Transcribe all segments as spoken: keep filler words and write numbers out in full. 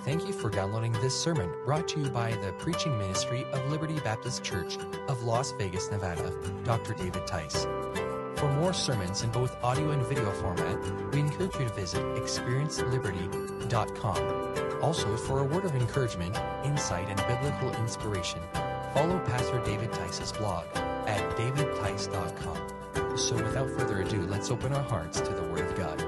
Thank you for downloading this sermon brought to you by the preaching ministry of Liberty Baptist Church of Las Vegas, Nevada, Doctor David Tice. For more sermons in both audio and video format, we encourage you to visit experience liberty dot com. Also, for a word of encouragement, insight, and biblical inspiration, follow Pastor David Tice's blog at david tice dot com. So without further ado, let's open our hearts to the Word of God.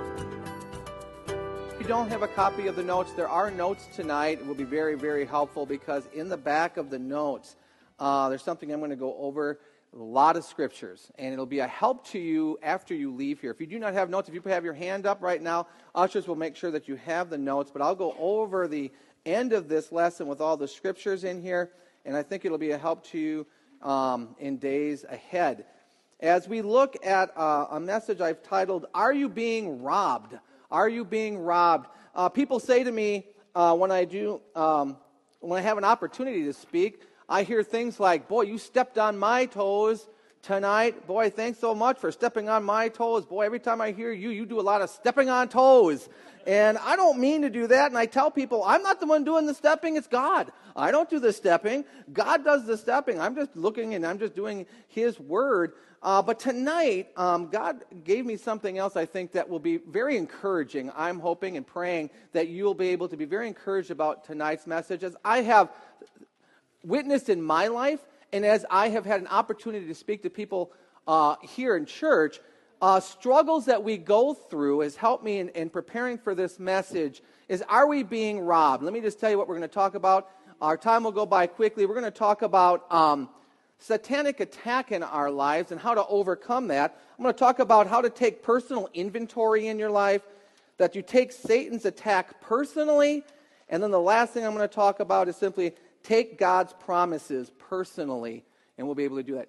If you don't have a copy of the notes, there are notes tonight. It will be very, very helpful because in the back of the notes, uh, there's something I'm going to go over, a lot of scriptures, and it'll be a help to you after you leave here. If you do not have notes, if you have your hand up right now, ushers will make sure that you have the notes, but I'll go over the end of this lesson with all the scriptures in here, and I think it'll be a help to you um, in days ahead. As we look at uh, a message I've titled, Are You Being Robbed? Are you being robbed? Uh, people say to me uh, when I do, um, when I have an opportunity to speak, I hear things like, boy, you stepped on my toes tonight. Boy, thanks so much for stepping on my toes. Boy, every time I hear you, you do a lot of stepping on toes. And I don't mean to do that. And I tell people, I'm not the one doing the stepping. It's God. I don't do the stepping. God does the stepping. I'm just looking and I'm just doing His word. Uh, but tonight, um, God gave me something else I think that will be very encouraging. I'm hoping and praying that you'll be able to be very encouraged about tonight's message. As I have witnessed in my life, and as I have had an opportunity to speak to people uh, here in church, uh, struggles that we go through has helped me in, in preparing for this message is, are we being robbed? Let me just tell you what we're going to talk about. Our time will go by quickly. We're going to talk about um, satanic attack in our lives and how to overcome that. I'm going to talk about how to take personal inventory in your life, that you take Satan's attack personally, and then the last thing I'm going to talk about is simply take God's promises personally, and we'll be able to do that.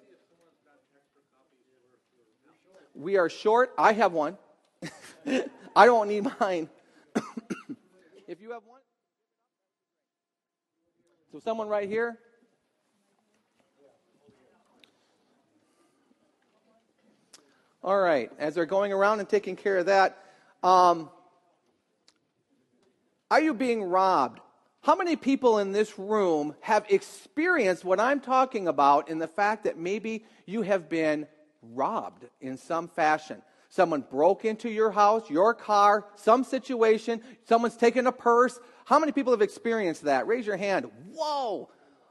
We are short. I have one. I don't need mine. If you have one. So someone right here. All right. As they're going around and taking care of that, um, are you being robbed? How many people in this room have experienced what I'm talking about in the fact that maybe you have been robbed in some fashion? Someone broke into your house, your car, some situation, someone's taken a purse. How many people have experienced that? Raise your hand. Whoa!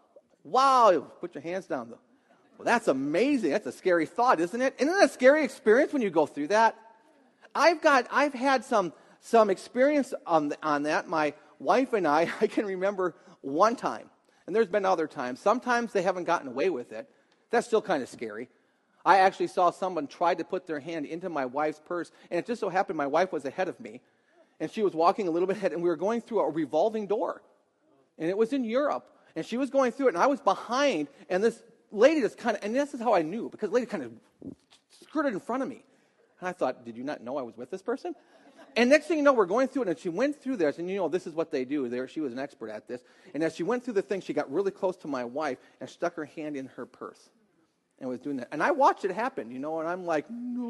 Wow! Put your hands down, though. Well, that's amazing. That's a scary thought, isn't it? Isn't that a scary experience when you go through that? I've got, I've had some some experience on on that. My wife and I, I can remember one time, and there's been other times. Sometimes they haven't gotten away with it. That's still kind of scary. I actually saw someone try to put their hand into my wife's purse, and it just so happened my wife was ahead of me, and she was walking a little bit ahead, and we were going through a revolving door, and it was in Europe, and she was going through it, and I was behind, and this lady just kind of, and this is how I knew, because the lady kind of skirted in front of me, and I thought, did you not know I was with this person? And next thing you know, we're going through it, and she went through this, and you know, this is what they do. There, she was an expert at this. And as she went through the thing, she got really close to my wife and stuck her hand in her purse and was doing that. And I watched it happen, you know, and I'm like,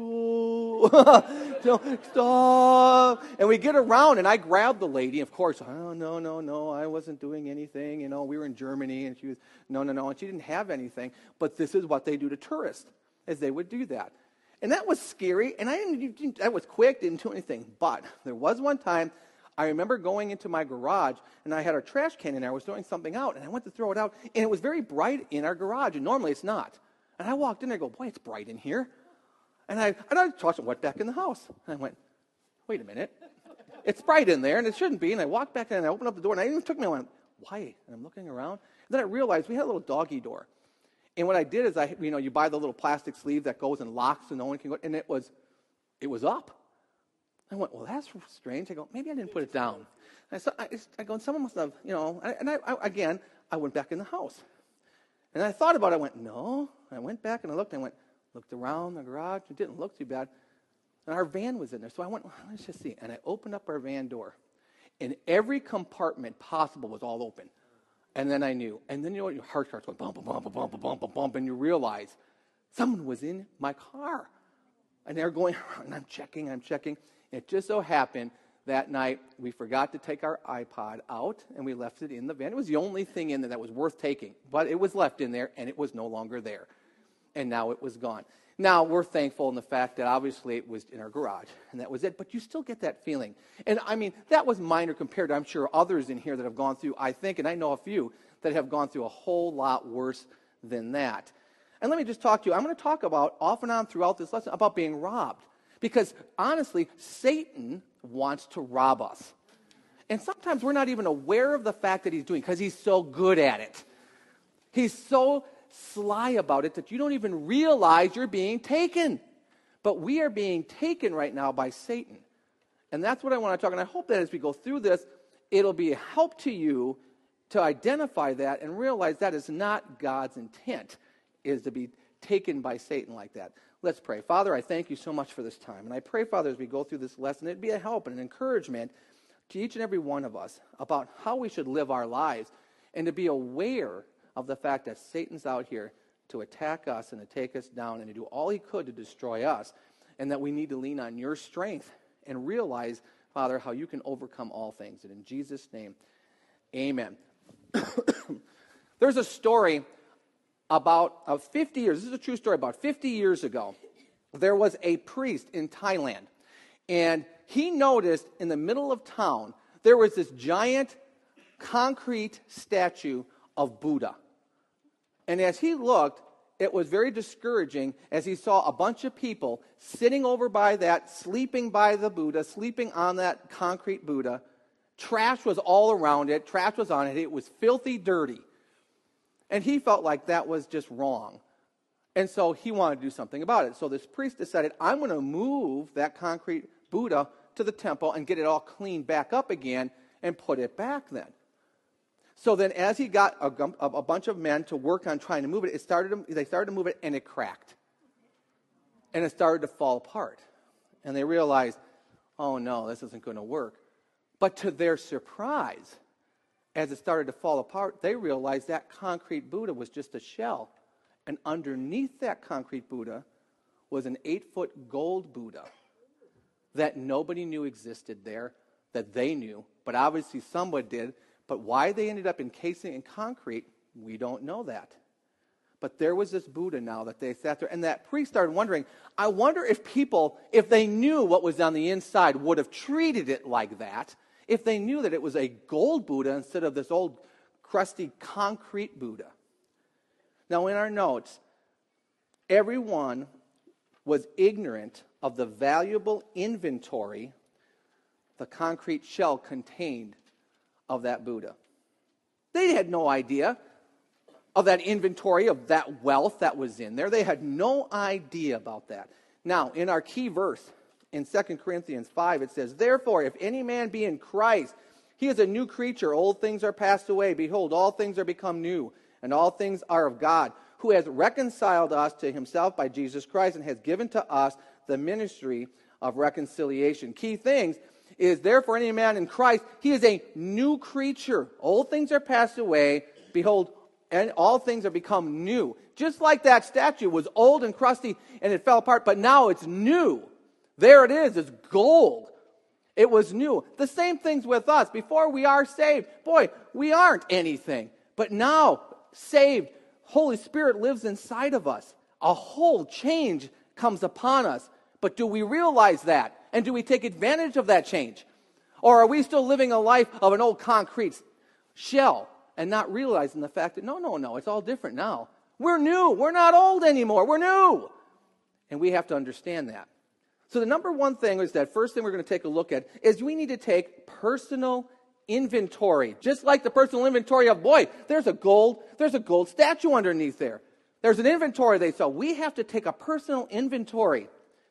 no, no, stop. And we get around, and I grab the lady. Of course, oh, no, no, no, I wasn't doing anything. You know, we were in Germany, and she was, no, no, no, and she didn't have anything. But this is what they do to tourists, is they would do that. And that was scary, and I didn't, that was quick, didn't do anything. But there was one time, I remember going into my garage, and I had a trash can in there. I was throwing something out, and I went to throw it out, and it was very bright in our garage, and normally it's not. And I walked in there and go, boy, it's bright in here. And I, and I tossed and went back in the house. And I went, wait a minute. It's bright in there, and it shouldn't be. And I walked back in, and I opened up the door, and I even took me, I went, why? And I'm looking around. And then I realized we had a little doggy door. And what I did is, I, you know, you buy the little plastic sleeve that goes and locks, and no one can go. And it was, it was up. I went, well, that's strange. I go, maybe I didn't put it down. And I, saw, I, I go, and someone must have, you know. And I, I, again, I went back in the house. And I thought about it. I went, no. I went back and I looked. And I went, looked around the garage. It didn't look too bad. And our van was in there. So I went, well, let's just see. And I opened up our van door. And every compartment possible was all open. And then I knew. And then you know what? Your heart starts going bump, bump, bump, bump, bump, bump, and you realize someone was in my car. And they're going around, and I'm checking, I'm checking. And it just so happened that night, we forgot to take our iPod out, and we left it in the van. It was the only thing in there that was worth taking, but it was left in there, and it was no longer there. And now it was gone. Now, we're thankful in the fact that obviously it was in our garage, and that was it, but you still get that feeling. And, I mean, that was minor compared to, I'm sure, others in here that have gone through, I think, and I know a few, that have gone through a whole lot worse than that. And let me just talk to you. I'm going to talk about, off and on throughout this lesson, about being robbed. Because, honestly, Satan wants to rob us. And sometimes we're not even aware of the fact that he's doing, because he's so good at it. He's so sly about it that you don't even realize you're being taken. But we are being taken right now by Satan. And that's what I want to talk about. And I hope that as we go through this, it'll be a help to you to identify that and realize that is not God's intent, is to be taken by Satan like that. Let's pray. Father, I thank you so much for this time. And I pray, Father, as we go through this lesson, it'd be a help and an encouragement to each and every one of us about how we should live our lives and to be aware of the fact that Satan's out here to attack us and to take us down and to do all he could to destroy us, and that we need to lean on your strength and realize, Father, how you can overcome all things. And in Jesus' name, amen. There's a story about uh, fifty years, this is a true story, about fifty years ago, there was a priest in Thailand, and he noticed in the middle of town, there was this giant concrete statue of Buddha. And as he looked, it was very discouraging as he saw a bunch of people sitting over by that, sleeping by the Buddha, sleeping on that concrete Buddha. Trash was all around it, trash was on it, it was filthy dirty. And he felt like that was just wrong. And so he wanted to do something about it. So this priest decided, I'm going to move that concrete Buddha to the temple and get it all cleaned back up again and put it back then. So then as he got a, a bunch of men to work on trying to move it, it started to, they started to move it and it cracked. And it started to fall apart. And they realized, oh no, this isn't going to work. But to their surprise, as it started to fall apart, they realized that concrete Buddha was just a shell. And underneath that concrete Buddha was an eight-foot gold Buddha that nobody knew existed there, that they knew, but obviously someone did. But why they ended up encasing it in concrete, we don't know that. But there was this Buddha now that they sat there, and that priest started wondering, I wonder if people, if they knew what was on the inside, would have treated it like that, if they knew that it was a gold Buddha instead of this old crusty concrete Buddha. Now in our notes, everyone was ignorant of the valuable inventory the concrete shell contained of that Buddha. They had no idea of that inventory, of that wealth that was in there. They had no idea about that. Now, in our key verse, in Second Corinthians five, it says, therefore, if any man be in Christ, he is a new creature. Old things are passed away. Behold, all things are become new, and all things are of God, who has reconciled us to himself by Jesus Christ and has given to us the ministry of reconciliation. Key things is, therefore, any man in Christ, he is a new creature. Old things are passed away. Behold, and all things are become new. Just like that statue was old and crusty and it fell apart, but now it's new. There it is. It's gold. It was new. The same thing's with us. Before we are saved, boy, we aren't anything. But now, saved, Holy Spirit lives inside of us. A whole change comes upon us. But do we realize that? And do we take advantage of that change? Or are we still living a life of an old concrete shell and not realizing the fact that, no, no, no, it's all different now. We're new. We're not old anymore. We're new. And we have to understand that. So the number one thing is that first thing we're going to take a look at is we need to take personal inventory. Just like the personal inventory of, boy, there's a gold, there's a gold statue underneath there. There's an inventory they sell. We have to take a personal inventory.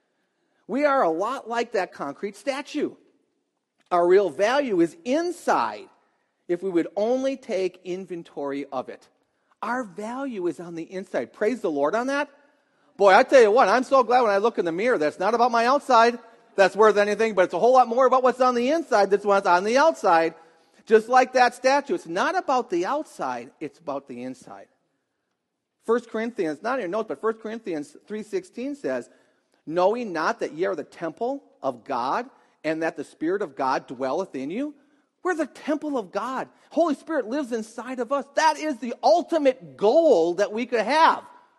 We are a lot like that concrete statue. Our real value is inside if we would only take inventory of it. Our value is on the inside. Praise the Lord on that. Boy, I tell you what, I'm so glad when I look in the mirror, that's not about my outside that's worth anything, but it's a whole lot more about what's on the inside that's what's on the outside. Just like that statue, it's not about the outside, it's about the inside. First Corinthians, not in your notes, but First Corinthians three sixteen says, knowing not that ye are the temple of God, and that the Spirit of God dwelleth in you? We're the temple of God. Holy Spirit lives inside of us. That is the ultimate goal that we could have.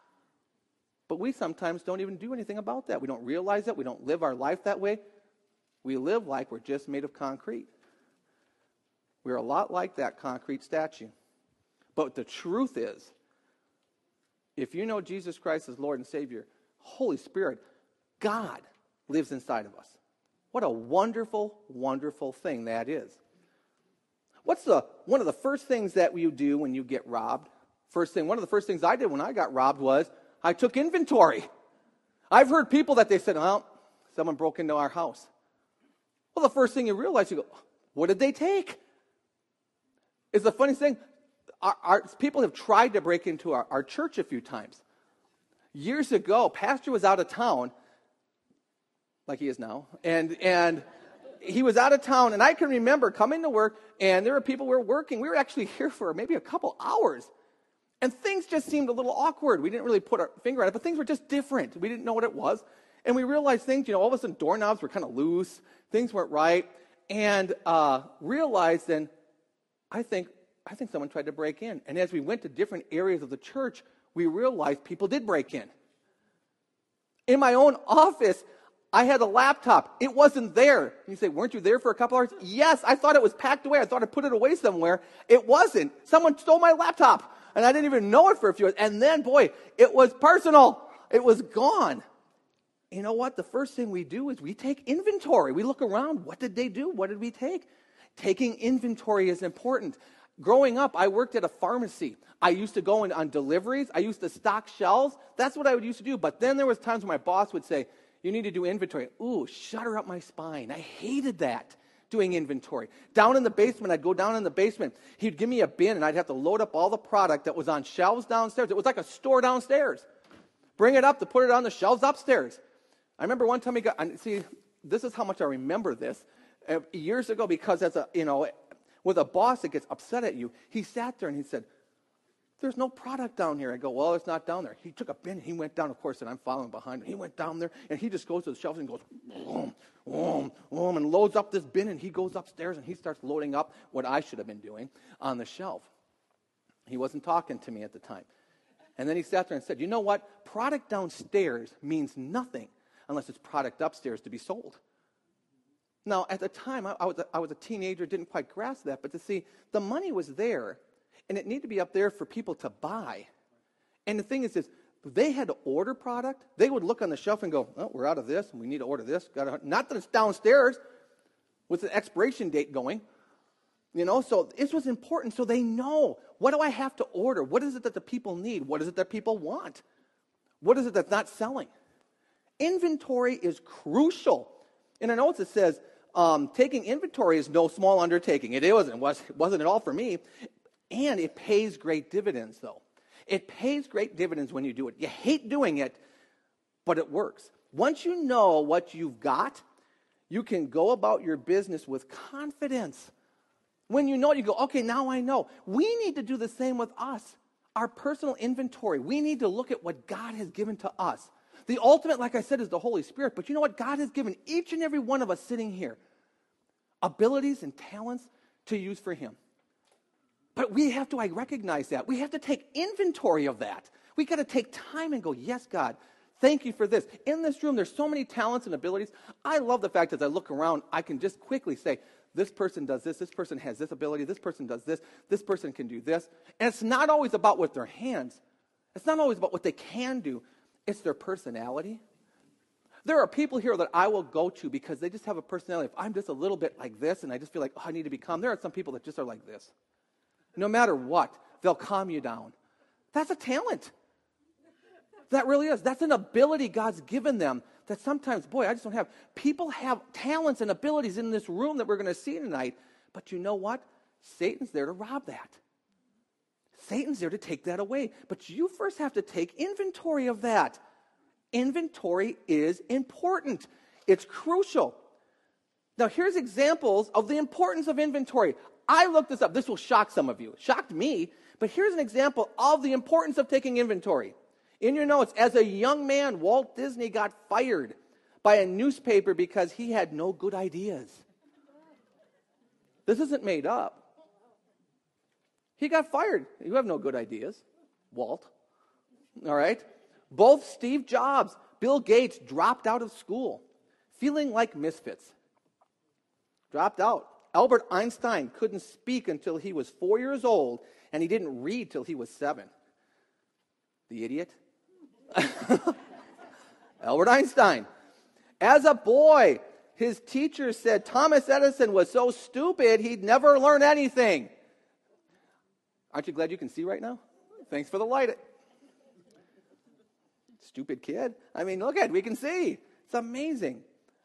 But we sometimes don't even do anything about that. We don't realize it. We don't live our life that way. We live like we're just made of concrete. We're a lot like that concrete statue. But the truth is, if you know Jesus Christ as Lord and Savior, Holy Spirit, God lives inside of us. What a wonderful, wonderful thing that is. What's the one of the first things that you do when you get robbed? First thing, one of the first things I did when I got robbed was I took inventory. I've heard people that they said, well, someone broke into our house. Well, the first thing you realize, you go, what did they take? It's the funny thing. Our, our, people have tried to break into our, our church a few times. Years ago, pastor was out of town, like he is now, and and he was out of town, and I can remember coming to work, and there were people who were working. We were actually here for maybe a couple hours, and things just seemed a little awkward. We didn't really put our finger on it, but things were just different. We didn't know what it was, and we realized things, you know, all of a sudden doorknobs were kind of loose, things weren't right, and uh, realized then, I think, I think someone tried to break in. And as we went to different areas of the church, we realized people did break in. In my own office, I had a laptop. It wasn't there. You say, weren't you there for a couple hours? Yes, I thought it was packed away. I thought I put it away somewhere. It wasn't. Someone stole my laptop, and I didn't even know it for a few hours. And then, boy, it was personal. It was gone. You know what? The first thing we do is we take inventory. We look around. What did they do? What did we take? Taking inventory is important. Growing up, I worked at a pharmacy. I used to go in on deliveries. I used to stock shelves. That's what I would used to do. But then there was times when my boss would say, you need to do inventory. Ooh, shudder up my spine. I hated that, doing inventory. Down in the basement, I'd go down in the basement. He'd give me a bin, and I'd have to load up all the product that was on shelves downstairs. It was like a store downstairs. Bring it up to put it on the shelves upstairs. I remember one time he got, and see, this is how much I remember this. Uh, years ago, because as a, you know, with a boss that gets upset at you, he sat there and he said, there's no product down here. I go, well, it's not down there. He took a bin, he went down, of course, and I'm following behind him. He went down there, and he just goes to the shelves and goes, boom, boom, boom, and loads up this bin, and he goes upstairs, and he starts loading up what I should have been doing on the shelf. He wasn't talking to me at the time. And then he sat there and said, you know what? Product downstairs means nothing unless it's product upstairs to be sold. Now, at the time, I, I, was a, I was a teenager, didn't quite grasp that, but to see, the money was there, and it needed to be up there for people to buy. And the thing is, is they had to order product. They would look on the shelf and go, oh, we're out of this, and we need to order this. Got Not that it's downstairs with an expiration date going. You know, so this was important, so they know, what do I have to order? What is it that the people need? What is it that people want? What is it that's not selling? Inventory is crucial. In our notes it says, um, taking inventory is no small undertaking. It wasn't, it was, it wasn't at all for me. And it pays great dividends, though. It pays great dividends when you do it. You hate doing it, but it works. Once you know what you've got, you can go about your business with confidence. When you know it, you go, okay, now I know. We need to do the same with us, our personal inventory. We need to look at what God has given to us. The ultimate, like I said, is the Holy Spirit. But you know what? God has given each and every one of us sitting here abilities and talents to use for Him. But we have to I recognize that. We have to take inventory of that. We got to take time and go, yes, God, thank you for this. In this room, there's so many talents and abilities. I love the fact that as I look around, I can just quickly say, this person does this, this person has this ability, this person does this, this person can do this. And it's not always about with their hands. It's not always about what they can do. It's their personality. There are people here that I will go to because they just have a personality. If I'm just a little bit like this and I just feel like, oh, I need to be calm. There are some people that just are like this. No matter what, they'll calm you down. That's a talent. That really is. That's an ability God's given them that sometimes, boy, I just don't have. People have talents and abilities in this room that we're going to see tonight. But you know what? Satan's there to rob that. Satan's there to take that away. But you first have to take inventory of that. Inventory is important. It's crucial. Now, here's examples of the importance of inventory. I looked this up. This will shock some of you. It shocked me. But here's an example of the importance of taking inventory. In your notes, as a young man, Walt Disney got fired by a newspaper because he had no good ideas. This isn't made up. He got fired. You have no good ideas, Walt. All right? Both Steve Jobs, Bill Gates dropped out of school, feeling like misfits. Dropped out. Albert Einstein couldn't speak until he was four years old, and he didn't read till he was seven. The idiot. Albert Einstein. As a boy, his teacher said Thomas Edison was so stupid he'd never learn anything. Aren't you glad you can see right now? Thanks for the light. Stupid kid. I mean, look at it. We can see. It's amazing.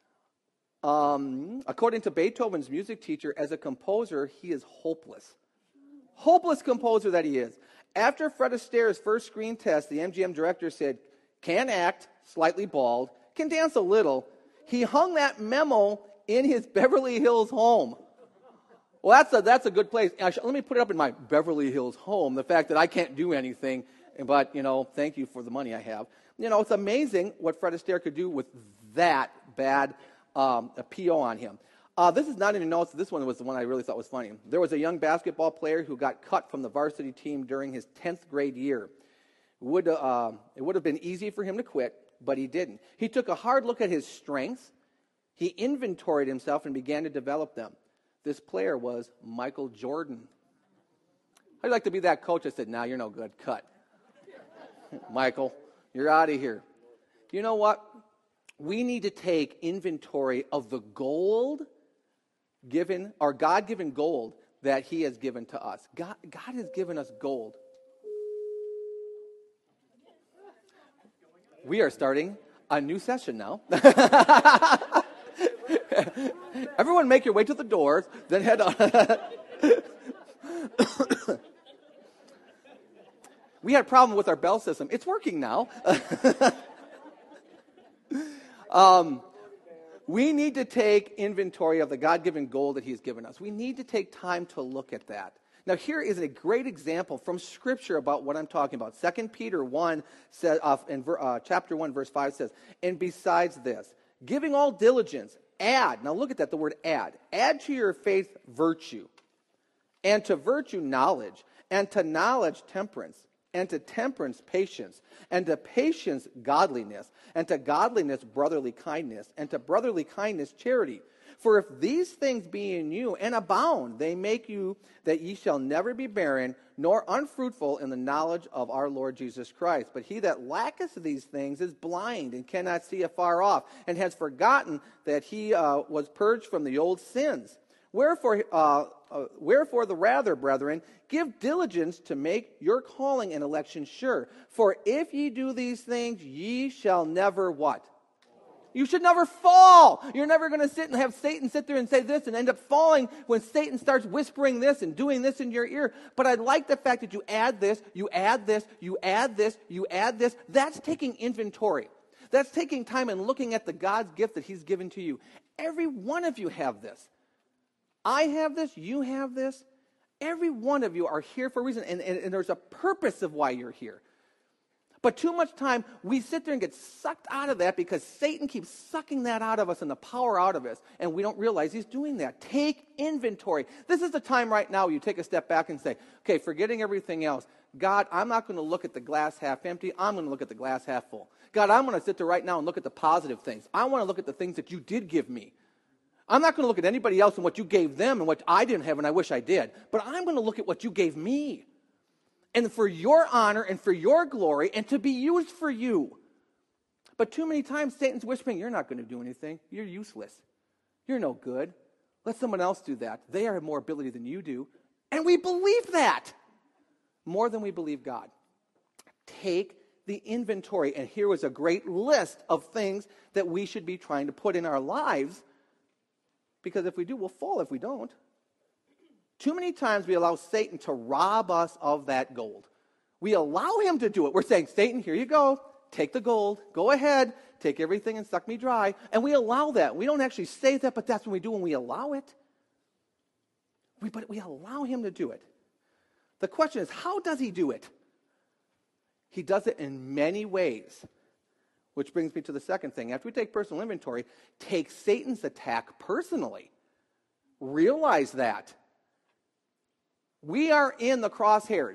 Um, according to Beethoven's music teacher, as a composer, he is hopeless. Hopeless composer that he is. After Fred Astaire's first screen test, the M G M director said, can act, slightly bald, can dance a little. He hung that memo in his Beverly Hills home. Well, that's a, that's a good place. Actually, let me put it up in my Beverly Hills home, the fact that I can't do anything, but, you know, thank you for the money I have. You know, it's amazing what Fred Astaire could do with that bad um, a P O on him. Uh, this is not in your notes. This one was the one I really thought was funny. There was a young basketball player who got cut from the varsity team during his tenth grade year. Would, uh, it would have been easy for him to quit, but he didn't. He took a hard look at his strengths. He inventoried himself and began to develop them. This player was Michael Jordan. I'd like to be that coach. I said, "No, you're no good. Cut. Michael, you're out of here." You know what? We need to take inventory of the gold given, or God-given gold that he has given to us. God, God has given us gold. We are starting a new session now. Everyone make your way to the doors, then head on. We had a problem with our bell system. It's working now. um, we need to take inventory of the God-given gold that he's given us. We need to take time to look at that. Now, here is a great example from Scripture about what I'm talking about. Second Peter one, says, uh, in uh, chapter one, verse five says, "And besides this, giving all diligence, add," now look at that, the word add, "add to your faith virtue, and to virtue knowledge, and to knowledge temperance, and to temperance patience, and to patience godliness, and to godliness brotherly kindness, and to brotherly kindness charity. For if these things be in you and abound, they make you that ye shall never be barren, nor unfruitful in the knowledge of our Lord Jesus Christ. But he that lacketh these things is blind, and cannot see afar off, and has forgotten that he uh, was purged from the old sins. Wherefore, uh, uh, wherefore the rather, brethren, give diligence to make your calling and election sure. For if ye do these things, ye shall never" what? You should never fall. You're never going to sit and have Satan sit there and say this and end up falling when Satan starts whispering this and doing this in your ear. But I like the fact that you add this, you add this, you add this, you add this. That's taking inventory. That's taking time and looking at the God's gift that he's given to you. Every one of you have this. I have this. You have this. Every one of you are here for a reason, and, and, and there's a purpose of why you're here. But too much time, we sit there and get sucked out of that because Satan keeps sucking that out of us and the power out of us, and we don't realize he's doing that. Take inventory. This is the time right now you take a step back and say, okay, forgetting everything else, God, I'm not going to look at the glass half empty. I'm going to look at the glass half full. God, I'm going to sit there right now and look at the positive things. I want to look at the things that you did give me. I'm not going to look at anybody else and what you gave them and what I didn't have and I wish I did. But I'm going to look at what you gave me. And for your honor and for your glory and to be used for you. But too many times Satan's whispering, you're not going to do anything. You're useless. You're no good. Let someone else do that. They have more ability than you do. And we believe that more than we believe God. Take the inventory. And here was a great list of things that we should be trying to put in our lives. Because if we do, we'll fall if we don't. Too many times we allow Satan to rob us of that gold. We allow him to do it. We're saying, Satan, here you go. Take the gold. Go ahead. Take everything and suck me dry. And we allow that. We don't actually say that, but that's what we do when we allow it. We, but we allow him to do it. The question is, how does he do it? He does it in many ways. Which brings me to the second thing. After we take personal inventory, take Satan's attack personally. Realize that. We are in the crosshairs.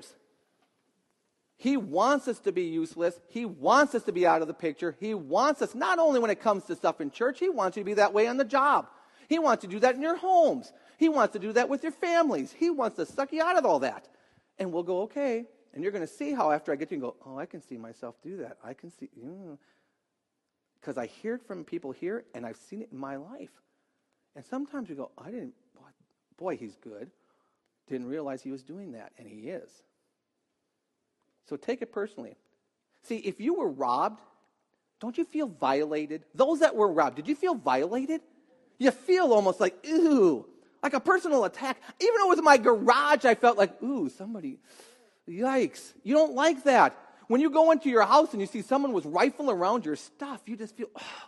He wants us to be useless. He wants us to be out of the picture. He wants us, not only when it comes to stuff in church, he wants you to be that way on the job. He wants to do that in your homes. He wants to do that with your families. He wants to suck you out of all that. And we'll go, okay. And you're going to see how after I get to you and go, oh, I can see myself do that. I can see, because I hear it from people here, and I've seen it in my life. And sometimes you go, I didn't, boy, he's good. Didn't realize he was doing that, and he is. So take it personally. See, if you were robbed, don't you feel violated? Those that were robbed, did you feel violated? You feel almost like, ooh, like a personal attack. Even though it was in my garage, I felt like, ooh, somebody, yikes. You don't like that. When you go into your house and you see someone was rifling around your stuff, you just feel, oh,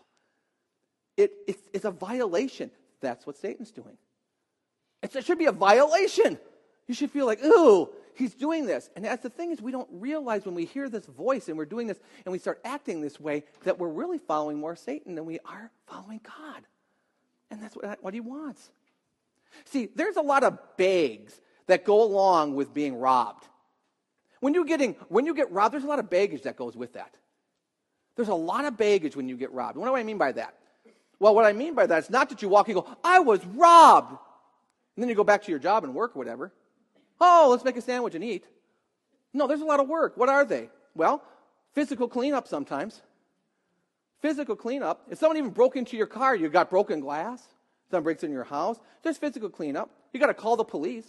it, it's, it's a violation. That's what Satan's doing. It's, it should be a violation. You should feel like, ooh, he's doing this. And that's the thing is we don't realize when we hear this voice and we're doing this and we start acting this way that we're really following more Satan than we are following God. And that's what, what he wants. See, there's a lot of bags that go along with being robbed. When, you getting, when you get robbed, there's a lot of baggage that goes with that. There's a lot of baggage when you get robbed. What do I mean by that? Well, what I mean by that is not that you walk and go, I was robbed. And then you go back to your job and work or whatever. Oh, let's make a sandwich and eat. No, there's a lot of work. What are they? Well, physical cleanup sometimes. Physical cleanup. If someone even broke into your car, you got broken glass. Someone breaks into your house. There's physical cleanup. You got to call the police.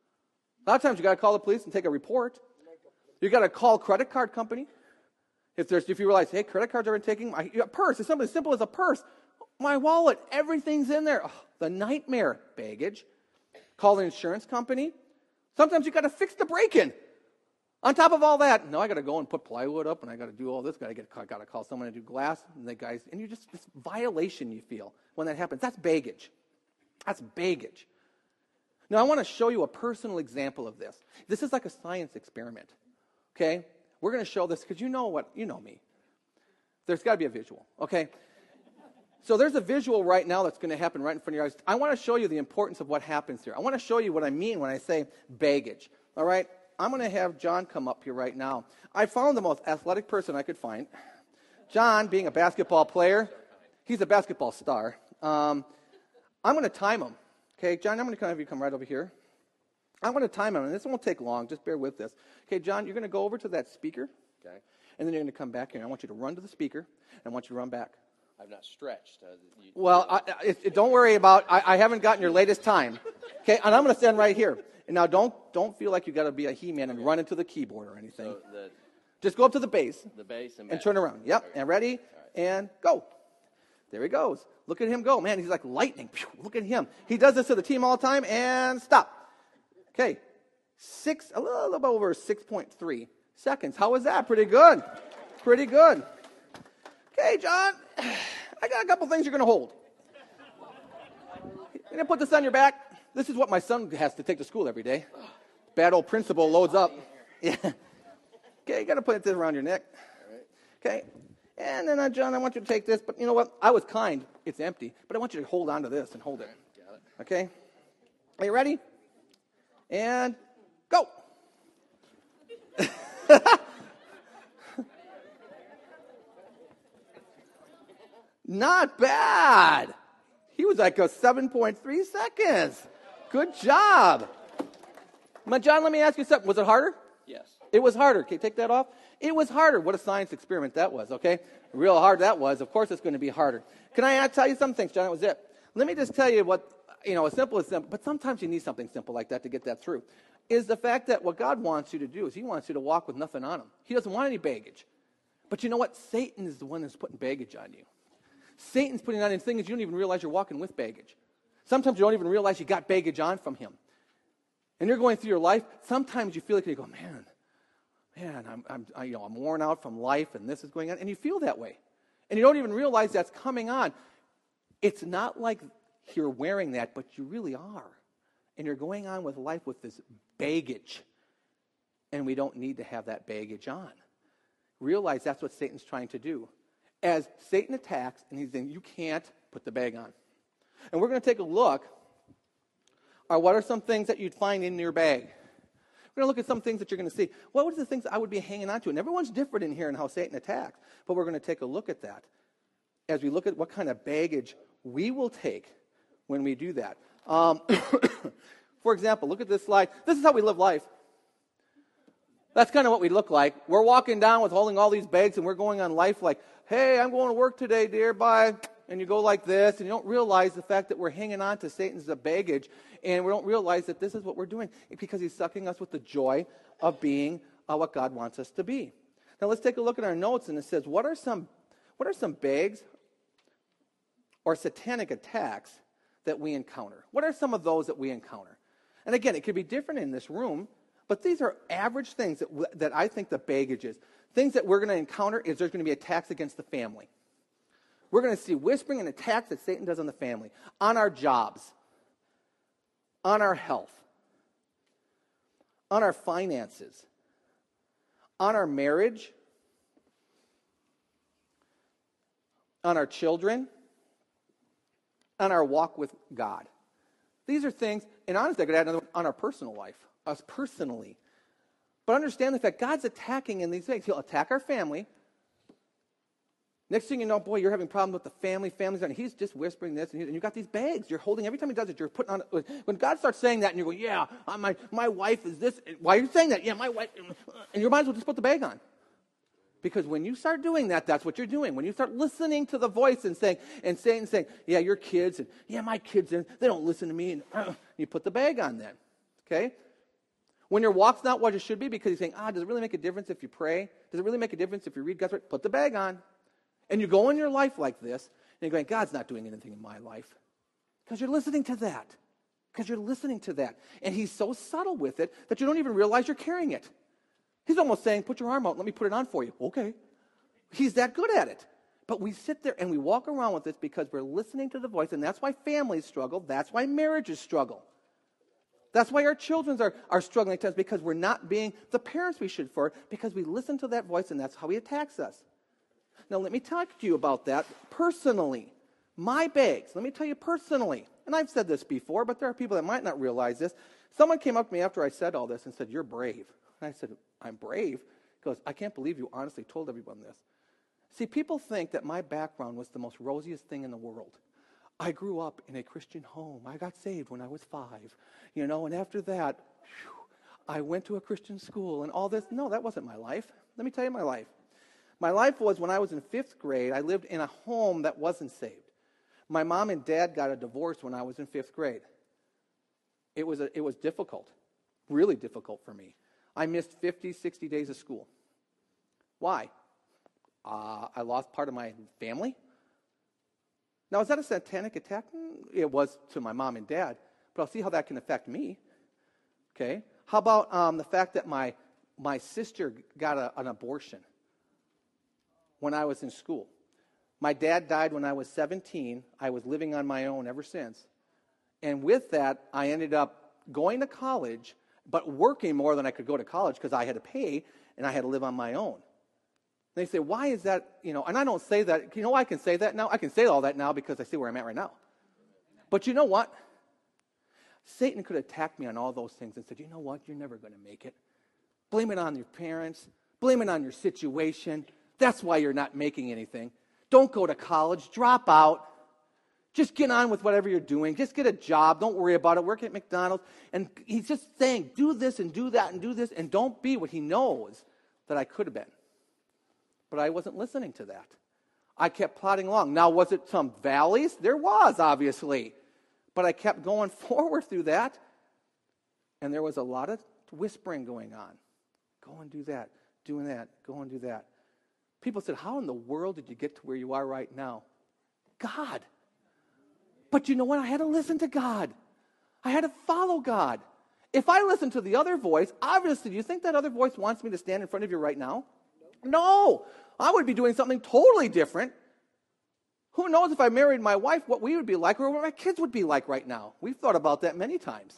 A lot of times you got to call the police and take a report. You got to call a credit card company. If there's, if you realize, hey, credit cards are taking my purse. It's something as simple as a purse. My wallet, everything's in there. Oh, the nightmare. Baggage. Call the insurance company. Sometimes you got to fix the break-in. On top of all that, no, I got to go and put plywood up, and I got to do all this. Got to get, got to call someone to do glass, and the guys, and you just this violation you feel when that happens. That's baggage. That's baggage. Now I want to show you a personal example of this. This is like a science experiment. Okay, we're going to show this because you know what you know me. There's got to be a visual. Okay. So there's a visual right now that's going to happen right in front of your eyes. I want to show you the importance of what happens here. I want to show you what I mean when I say baggage. All right? I'm going to have John come up here right now. I found the most athletic person I could find. John, being a basketball player, he's a basketball star. Um, I'm going to time him. Okay, John, I'm going to have you come right over here. I'm going to time him, and this won't take long. Just bear with this. Okay, John, you're going to go over to that speaker. Okay. And then you're going to come back here. I want you to run to the speaker, and I want you to run back. I've not stretched. Uh, you, well, I, it, it, don't worry about. I, I haven't gotten your latest time. Okay, and I'm going to stand right here. And now, don't don't feel like you got to be a He-Man and run into the keyboard or anything. So the, Just go up to the base. The base and, and turn around. Yep. Okay. And ready right. and go. There he goes. Look at him go, man. He's like lightning. Look at him. He does this to the team all the time. And stop. Okay, six a little, a little bit over six point three seconds. How was that? Pretty good. Pretty good. Okay, John. I got a couple things you're going to hold. You're going to put this on your back. This is what my son has to take to school every day. Bad old principal loads up. Yeah. Okay, you got to put this around your neck. Okay. And then, uh, John, I want you to take this. But you know what? I was kind. It's empty. But I want you to hold on to this and hold it. Okay? Are you ready? And go. Not bad. He was like a seven point three seconds. Good job. But John, let me ask you something. Was it harder? Yes. It was harder. Okay, take that off. It was harder. What a science experiment that was, okay? Real hard that was. Of course it's going to be harder. Can I tell you some things, John? That was it. Let me just tell you what, you know, as simple as simple, but sometimes you need something simple like that to get that through, is the fact that what God wants you to do is he wants you to walk with nothing on him. He doesn't want any baggage. But you know what? Satan is the one that's putting baggage on you. Satan's putting on, and the thing is you don't even realize you're walking with baggage. Sometimes you don't even realize you got baggage on from him. And you're going through your life, sometimes you feel like you go, man, man, I'm, I'm, I, you know, I'm worn out from life, and this is going on, and you feel that way. And you don't even realize that's coming on. It's not like you're wearing that, but you really are. And you're going on with life with this baggage. And we don't need to have that baggage on. Realize that's what Satan's trying to do. as Satan attacks, and he's saying, you can't put the bag on. And we're going to take a look at what are some things that you'd find in your bag. We're going to look at some things that you're going to see. What are the things that I would be hanging on to? And everyone's different in here in how Satan attacks. But we're going to take a look at that as we look at what kind of baggage we will take when we do that. Um, for example, look at this slide. This is how we live life. That's kind of what we look like. We're walking down with holding all these bags, and we're going on life like, hey, I'm going to work today, dear, bye. And you go like this, and you don't realize the fact that we're hanging on to Satan's baggage, and we don't realize that this is what we're doing because he's sucking us with the joy of being uh, what God wants us to be. Now let's take a look at our notes, and it says, what are some, what are some bags or satanic attacks that we encounter? What are some of those that we encounter? And again, it could be different in this room, but these are average things that, w- that I think the baggage is. Things that we're going to encounter is there's going to be attacks against the family. We're going to see whispering and attacks that Satan does on the family, on our jobs, on our health, on our finances, on our marriage, on our children, on our walk with God. These are things, and honestly, I could add another one, on our personal life, us personally. But understand the fact God's attacking in these things. He'll attack our family. Next thing you know, boy, you're having problems with the family, families, and he's just whispering this, and, he, and you've got these bags. You're holding, every time he does it, you're putting on, when God starts saying that, and you're going, yeah, my, my wife is this, why are you saying that? Yeah, my wife, and you might as well just put the bag on. Because when you start doing that, that's what you're doing. When you start listening to the voice and saying, and saying, saying, yeah, your kids, and yeah, my kids, and they don't listen to me, and uh, you put the bag on then, okay? When your walk's not what it should be, because you're saying, ah, does it really make a difference if you pray? Does it really make a difference if you read God's word? Put the bag on. And you go in your life like this, and you're going, God's not doing anything in my life. Because you're listening to that. Because you're listening to that. And he's so subtle with it that you don't even realize you're carrying it. He's almost saying, put your arm out, let me put it on for you. Okay. He's that good at it. But we sit there and we walk around with this because we're listening to the voice, and that's why families struggle. That's why marriages struggle. That's why our children are, are struggling at times, because we're not being the parents we should for, because we listen to that voice, and that's how he attacks us. Now, let me talk to you about that personally. My bags, let me tell you personally. And I've said this before, but there are people that might not realize this. Someone came up to me after I said all this and said, you're brave. And I said, I'm brave? He goes, I can't believe you honestly told everyone this. See, people think that my background was the most rosiest thing in the world. I grew up in a Christian home. I got saved when I was five. You know, and after that, whew, I went to a Christian school and all this. No, that wasn't my life. Let me tell you my life. My life was when I was in fifth grade, I lived in a home that wasn't saved. My mom and dad got a divorce when I was in fifth grade. It was, a, it was difficult, really difficult for me. I missed fifty, sixty days of school. Why? Uh, I lost part of my family. Now, is that a satanic attack? It was to my mom and dad, but I'll see how that can affect me. Okay? How about um, the fact that my, my sister got a, an abortion when I was in school? My dad died when I was seventeen. I was living on my own ever since. And with that, I ended up going to college, but working more than I could go to college because I had to pay and I had to live on my own. And they say, why is that, you know, and I don't say that, you know, I can say that now. I can say all that now because I see where I'm at right now. But you know what? Satan could attack me on all those things and said, you know what? You're never going to make it. Blame it on your parents. Blame it on your situation. That's why you're not making anything. Don't go to college. Drop out. Just get on with whatever you're doing. Just get a job. Don't worry about it. Work at McDonald's. And he's just saying, do this and do that and do this, and don't be what he knows that I could have been. But I wasn't listening to that. I kept plodding along. Now, was it some valleys? There was, obviously. But I kept going forward through that. And there was a lot of whispering going on. Go and do that. Doing that. Go and do that. People said, how in the world did you get to where you are right now? God. But you know what? I had to listen to God. I had to follow God. If I listen to the other voice, obviously, do you think that other voice wants me to stand in front of you right now? No. I would be doing something totally different. Who knows if I married my wife, what we would be like or what my kids would be like right now. We've thought about that many times.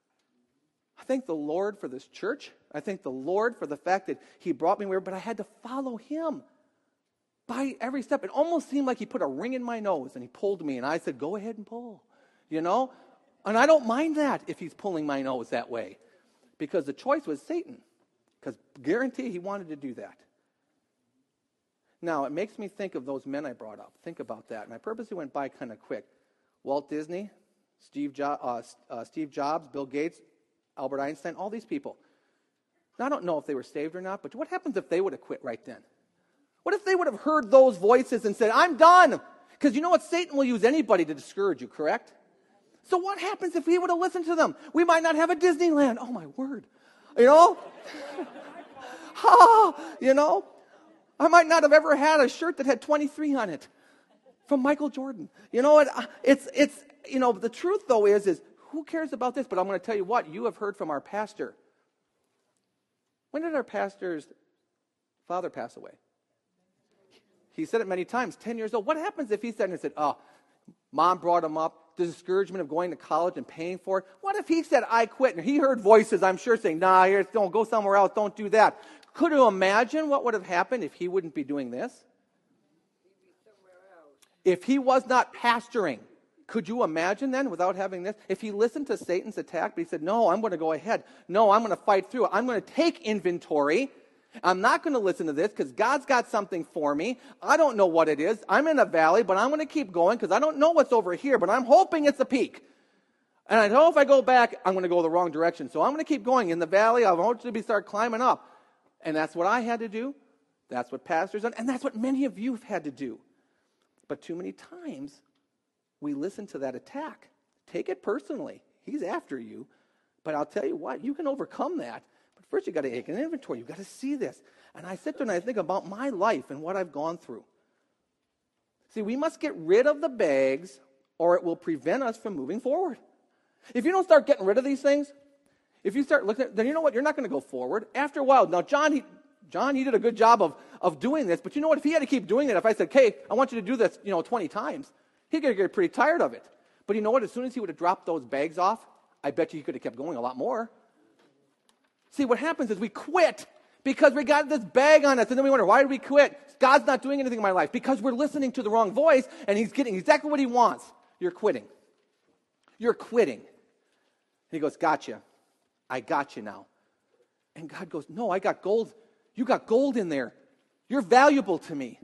I thank the Lord for this church. I thank the Lord for the fact that he brought me where, but I had to follow him. by every step. It almost seemed like he put a ring in my nose and he pulled me, and I said, go ahead and pull, you know? And I don't mind that if he's pulling my nose that way, because the choice was Satan, because guarantee he wanted to do that. Now, it makes me think of those men I brought up. Think about that. And I purposely went by kind of quick. Walt Disney, Steve, jo- uh, uh, Steve Jobs, Bill Gates, Albert Einstein, all these people. Now, I don't know if they were saved or not, but what happens if they would have quit right then? What if they would have heard those voices and said, I'm done? Because you know what? Satan will use anybody to discourage you, correct? So what happens if we would have listened to them? We might not have a Disneyland. Oh, my word. You know? ah, you know? I might not have ever had a shirt that had twenty-three on it from Michael Jordan. You know what? It's, it's, you know, the truth, though, is, is who cares about this? But I'm going to tell you what, you have heard from our pastor. When did our pastor's father pass away? He said it many times, ten years old. What happens if he said and said, oh, mom brought him up, the discouragement of going to college and paying for it? What if he said, I quit? And he heard voices, I'm sure, saying, nah, here, don't go somewhere else, don't do that. Could you imagine what would have happened if he wouldn't be doing this? If he was not pastoring, could you imagine then without having this? If he listened to Satan's attack, but he said, no, I'm going to go ahead. No, I'm going to fight through it. I'm going to take inventory. I'm not going to listen to this because God's got something for me. I don't know what it is. I'm in a valley, but I'm going to keep going because I don't know what's over here, but I'm hoping it's a peak. And I know if I go back, I'm going to go the wrong direction. So I'm going to keep going in the valley. I want to be start climbing up. And that's what I had to do. That's what pastors done. And that's what many of you have had to do. But too many times, we listen to that attack. Take it personally. He's after you. But I'll tell you what, you can overcome that. But first, you got to take an inventory. You've got to see this. And I sit there and I think about my life and what I've gone through. See, we must get rid of the bags or it will prevent us from moving forward. If you don't start getting rid of these things, if you start looking at, then you know what? You're not going to go forward. After a while, now John, he, John, he did a good job of, of doing this, but you know what? If he had to keep doing it, if I said, okay, I want you to do this, you know, twenty times, he'd get, get pretty tired of it. But you know what? As soon as he would have dropped those bags off, I bet you he could have kept going a lot more. See, what happens is we quit because we got this bag on us, and then we wonder, why did we quit? God's not doing anything in my life. Because we're listening to the wrong voice, and he's getting exactly what he wants. You're quitting. You're quitting. And he goes, gotcha. I got you now. And God goes, no, I got gold. You got gold in there. You're valuable to me.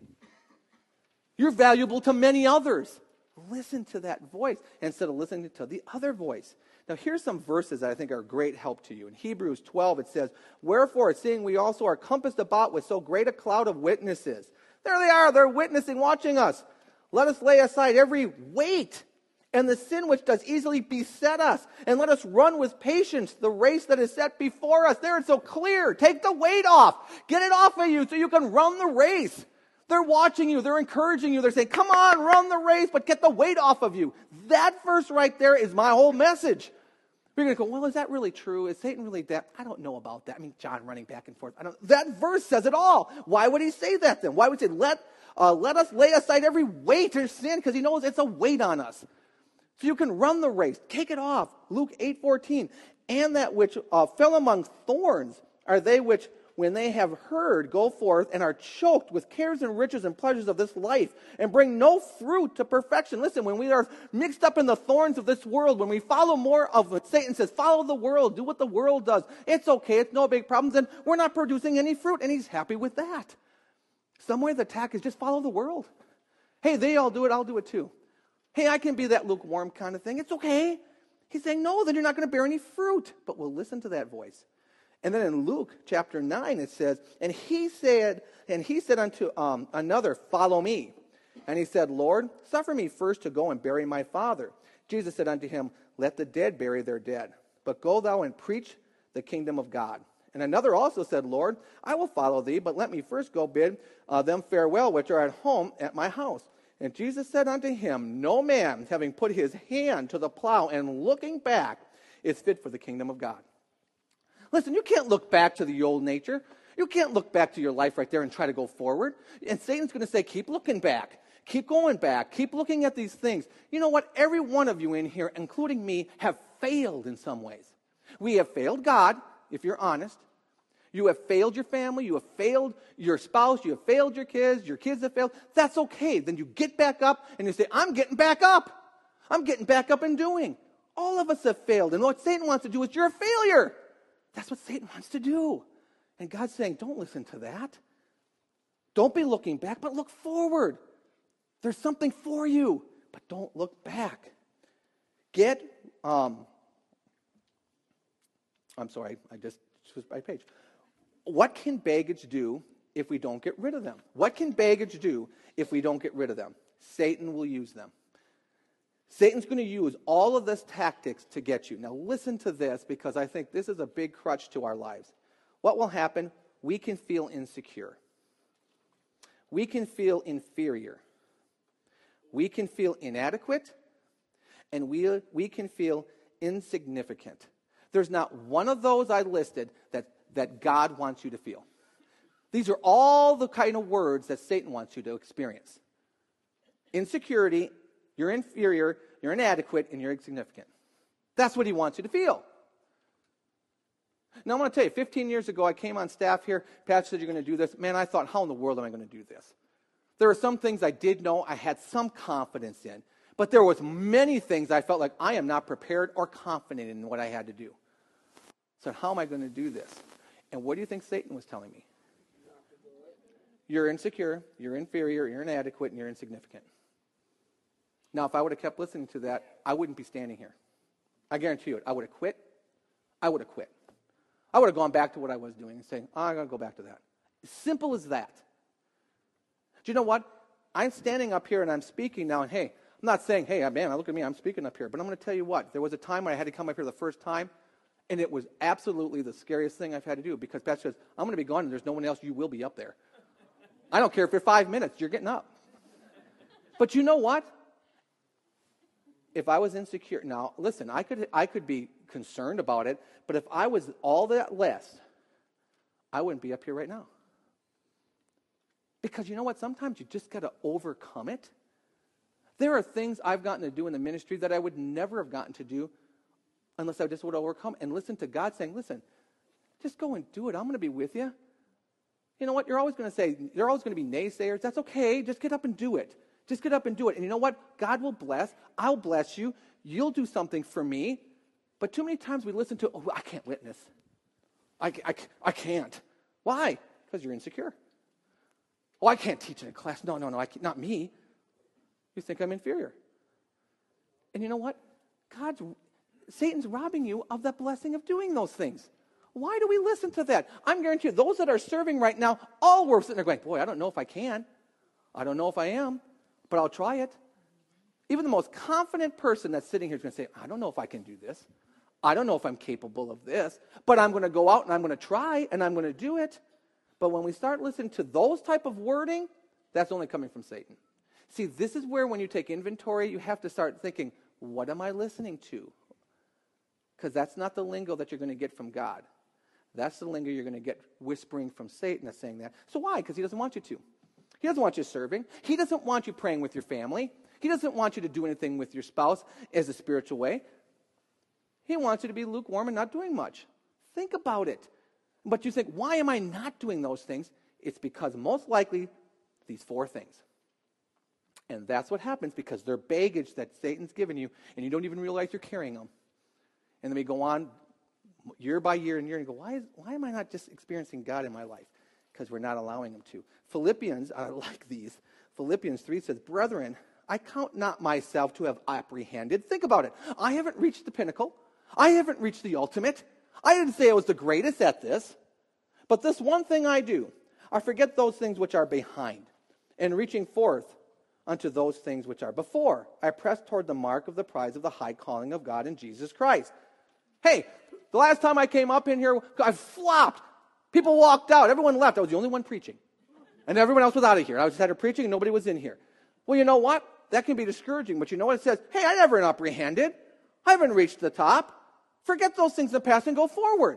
You're valuable to many others. Listen to that voice instead of listening to the other voice. Now, here's some verses that I think are a great help to you. In Hebrews twelve, it says, wherefore, seeing we also are compassed about with so great a cloud of witnesses. There they are. They're witnessing, watching us. Let us lay aside every weight and the sin which does easily beset us, and let us run with patience the race that is set before us. There, it's so clear. Take the weight off. Get it off of you so you can run the race. They're watching you. They're encouraging you. They're saying, come on, run the race, but get the weight off of you. That verse right there is my whole message. We're going to go, well, is that really true? Is Satan really that? I don't know about that. I mean, John running back and forth. I don't. That verse says it all. Why would he say that then? Why would he say, let, uh, let us lay aside every weight or sin? Because he knows it's a weight on us. So you can run the race. Take it off. Luke eight fourteen. And that which uh, fell among thorns are they which, when they have heard, go forth and are choked with cares and riches and pleasures of this life and bring no fruit to perfection. Listen, when we are mixed up in the thorns of this world, when we follow more of what Satan says, follow the world, do what the world does. It's okay. It's no big problem. Then we're not producing any fruit, and he's happy with that. Somewhere the attack is just follow the world. Hey, they all do it. I'll do it too. Hey, I can be that lukewarm kind of thing. It's okay. He's saying, no, then you're not going to bear any fruit. But we'll listen to that voice. And then in Luke chapter nine, it says, and he said, and he said unto um, another, follow me. And he said, Lord, suffer me first to go and bury my father. Jesus said unto him, let the dead bury their dead. But go thou and preach the kingdom of God. And another also said, Lord, I will follow thee, but let me first go bid uh, them farewell, which are at home at my house. And Jesus said unto him, no man, having put his hand to the plow and looking back, is fit for the kingdom of God. Listen, you can't look back to the old nature. You can't look back to your life right there and try to go forward. And Satan's going to say, keep looking back. Keep going back. Keep looking at these things. You know what? Every one of you in here, including me, have failed in some ways. We have failed God, if you're honest. You have failed your family, you have failed your spouse, you have failed your kids, your kids have failed. That's okay. Then you get back up and you say, I'm getting back up. I'm getting back up and doing. All of us have failed. And what Satan wants to do is, you're a failure. That's what Satan wants to do. And God's saying, don't listen to that. Don't be looking back, but look forward. There's something for you, but don't look back. Get, um, I'm sorry, I just switched my page. What can baggage do if we don't get rid of them? What can baggage do if we don't get rid of them? Satan will use them. Satan's going to use all of this tactics to get you. Now listen to this, because I think this is a big crutch to our lives. What will happen? We can feel insecure. We can feel inferior. We can feel inadequate. And we, we can feel insignificant. There's not one of those I listed that, that God wants you to feel. These are all the kind of words that Satan wants you to experience. Insecurity, you're inferior, you're inadequate, and you're insignificant. That's what he wants you to feel. Now, I'm going to tell you, fifteen years ago, I came on staff here. Pastor said, you're going to do this. Man, I thought, how in the world am I going to do this? There were some things I did know I had some confidence in. But there was many things I felt like I am not prepared or confident in what I had to do. So how am I going to do this? And what do you think Satan was telling me? You're insecure, you're inferior, you're inadequate, and you're insignificant. Now, if I would have kept listening to that, I wouldn't be standing here. I guarantee you it. I would have quit. I would have quit. I would have gone back to what I was doing and saying, oh, I'm going to go back to that. As simple as that. Do you know what? I'm standing up here and I'm speaking now, and hey, I'm not saying, hey, man, look at me, I'm speaking up here. But I'm going to tell you what. There was a time when I had to come up here the first time, and it was absolutely the scariest thing I've had to do, because Pastor says, I'm going to be gone and there's no one else, you will be up there. I don't care if you're five minutes, you're getting up. But you know what? If I was insecure, now listen, I could I could be concerned about it, but if I was all that less, I wouldn't be up here right now. Because you know what? Sometimes you just got to overcome it. There are things I've gotten to do in the ministry that I would never have gotten to do unless I just would overcome and listen to God saying, listen, just go and do it. I'm going to be with you. You know what? You're always going to say, you're always going to be naysayers. That's okay. Just get up and do it. Just get up and do it. And you know what? God will bless. I'll bless you. You'll do something for me. But too many times we listen to, oh, I can't witness. I, I, I can't. Why? Because you're insecure. Oh, I can't teach in a class. No, no, no, I can't, not me. You think I'm inferior. And you know what? God's, Satan's robbing you of the blessing of doing those things. Why do we listen to that? I'm guaranteed those that are serving right now, all were sitting there going, boy, I don't know if I can. I don't know if I am, but I'll try it. Even the most confident person that's sitting here is going to say, I don't know if I can do this. I don't know if I'm capable of this, but I'm going to go out and I'm going to try and I'm going to do it. But when we start listening to those type of wording, that's only coming from Satan. See, this is where when you take inventory, you have to start thinking, what am I listening to? Because that's not the lingo that you're going to get from God. That's the lingo you're going to get whispering from Satan that's saying that. So why? Because he doesn't want you to. He doesn't want you serving. He doesn't want you praying with your family. He doesn't want you to do anything with your spouse as a spiritual way. He wants you to be lukewarm and not doing much. Think about it. But you think, why am I not doing those things? It's because most likely these four things. And that's what happens because they're baggage that Satan's given you, and you don't even realize you're carrying them. And then we go on year by year and year and go, why, is, why am I not just experiencing God in my life? Because we're not allowing him to. Philippians, I like these. Philippians three says, brethren, I count not myself to have apprehended. Think about it. I haven't reached the pinnacle. I haven't reached the ultimate. I didn't say I was the greatest at this. But this one thing I do, I forget those things which are behind, and reaching forth unto those things which are before. I press toward the mark of the prize of the high calling of God in Jesus Christ. Hey, the last time I came up in here, I flopped. People walked out. Everyone left. I was the only one preaching. And everyone else was out of here. I was just had her preaching and nobody was in here. Well, you know what? That can be discouraging. But you know what it says? Hey, I never apprehended. I haven't reached the top. Forget those things in the past and go forward.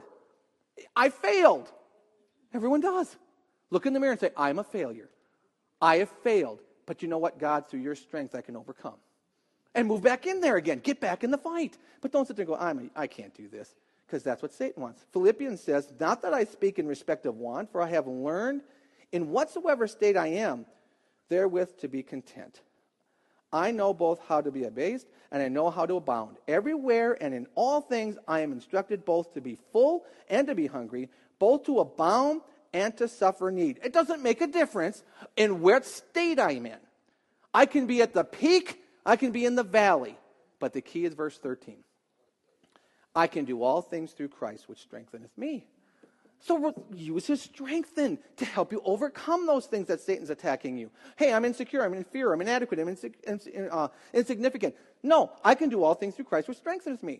I failed. Everyone does. Look in the mirror and say, I'm a failure. I have failed. But you know what? God, through your strength, I can overcome. And move back in there again. Get back in the fight. But don't sit there and go, I'm a, I can't do this. because that's what Satan wants. Philippians says, not that I speak in respect of want, for I have learned in whatsoever state I am, therewith to be content. I know both how to be abased, and I know how to abound. Everywhere and in all things I am instructed both to be full and to be hungry, both to abound and to suffer need. It doesn't make a difference in what state I'm in. I can be at the peak, I can be in the valley. But the key is verse thirteen. I can do all things through Christ, which strengtheneth me. So use his strength then to help you overcome those things that Satan's attacking you. Hey, I'm insecure, I'm in fear, I'm inadequate, I'm insi- ins- uh, insignificant. No, I can do all things through Christ, which strengthens me.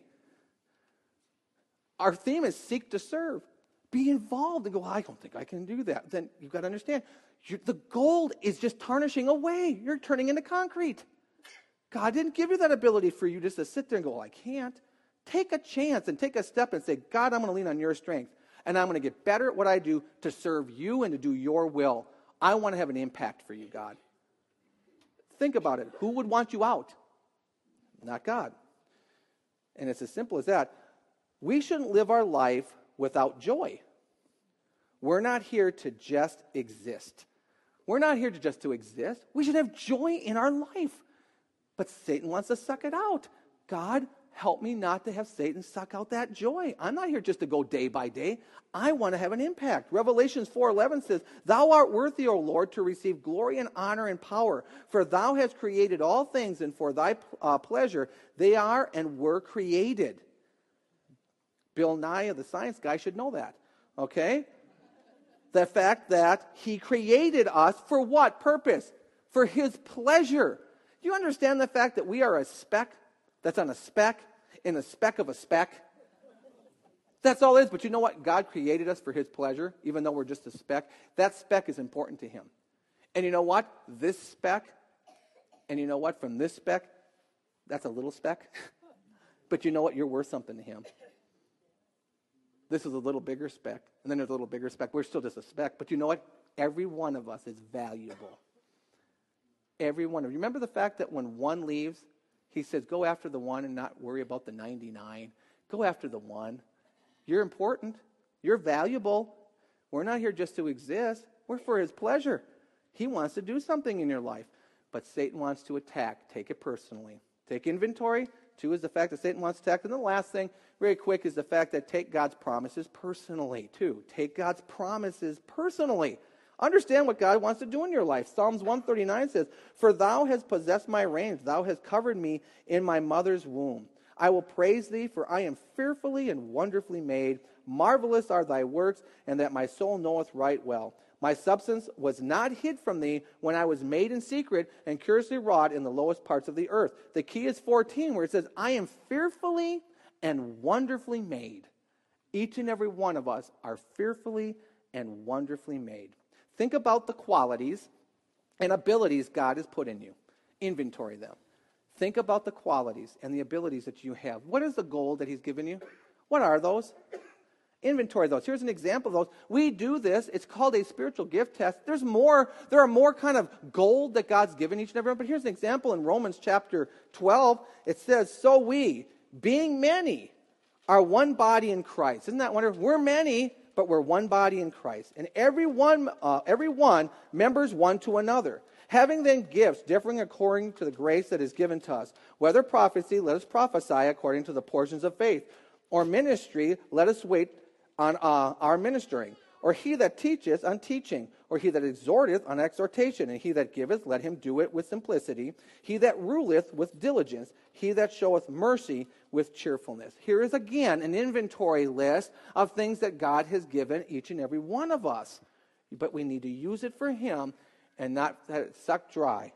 Our theme is seek to serve. Be involved and go, I don't think I can do that. Then you've got to understand, you, the gold is just tarnishing away. You're turning into concrete. God didn't give you that ability for you just to sit there and go, well, I can't. Take a chance and take a step and say, God, I'm going to lean on your strength. And I'm going to get better at what I do to serve you and to do your will. I want to have an impact for you, God. Think about it. Who would want you out? Not God. And it's as simple as that. We shouldn't live our life without joy. We're not here to just exist. We're not here to just to exist. We should have joy in our life. But Satan wants to suck it out. God, help me not to have Satan suck out that joy. I'm not here just to go day by day. I want to have an impact. Revelations four eleven says, Thou art worthy, O Lord, to receive glory and honor and power, for thou hast created all things, and for thy uh, pleasure they are and were created. Bill Nye, the science guy, should know that. Okay? The fact that he created us for what purpose? For his pleasure. Do you understand the fact that we are a speck that's on a speck in a speck of a speck? That's all it is. But you know what? God created us for his pleasure, even though we're just a speck. That speck is important to him. And you know what? This speck, and you know what? From this speck, that's a little speck. But you know what? You're worth something to him. This is a little bigger speck, and then there's a little bigger speck. We're still just a speck. But you know what? Every one of us is valuable. Every one of you. Remember the fact that when one leaves, he says, go after the one and not worry about the ninety-nine. Go after the one. You're important. You're valuable. We're not here just to exist. We're for his pleasure. He wants to do something in your life. But Satan wants to attack. Take it personally. Take inventory. Two is the fact that Satan wants to attack. And the last thing, very quick, is the fact that take God's promises personally, too. Take God's promises personally. Understand what God wants to do in your life. Psalms one thirty-nine says, For thou hast possessed my reins. Thou hast covered me in my mother's womb. I will praise thee, for I am fearfully and wonderfully made. Marvelous are thy works, and that my soul knoweth right well. My substance was not hid from thee when I was made in secret and curiously wrought in the lowest parts of the earth. The key is fourteen, where it says, I am fearfully and wonderfully made. Each and every one of us are fearfully and wonderfully made. Think about the qualities and abilities God has put in you. Inventory them. Think about the qualities and the abilities that you have. What is the goal that he's given you? What are those? Inventory those. Here's an example of those. We do this. It's called a spiritual gift test. There's more. There are more kind of gold that God's given each and every one. But here's an example in Romans chapter twelve. It says, so we, being many, are one body in Christ. Isn't that wonderful? We're many, but we're one body in Christ. And every one, uh, every one members one to another. Having then gifts differing according to the grace that is given to us. Whether prophecy, let us prophesy according to the portions of faith. Or ministry, let us wait on uh, our ministering. Or he that teacheth on teaching. Or he that exhorteth on exhortation. And he that giveth, let him do it with simplicity. He that ruleth with diligence. He that showeth mercy with cheerfulness. Here is again an inventory list of things that God has given each and every one of us. But we need to use it for him and not let it suck dry.